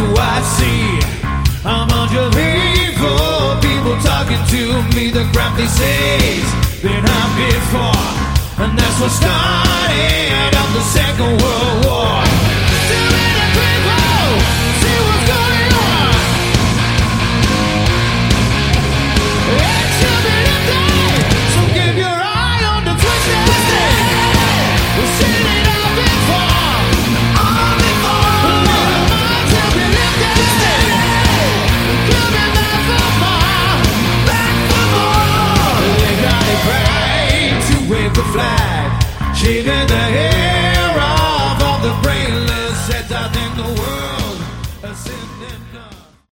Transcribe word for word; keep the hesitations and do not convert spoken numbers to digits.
I see a bunch of evil people talking to me. The crap they say's been out before, and that's what started up the Second World War. Too many people see what's going on. It should be the day, so keep your eye on the twisted stick. We've seen it all before, all before. Little minds have been lifted stick. Coming back for more, back for more. They got it right to wave the flag, shaving the hair off of the brainless heads out in the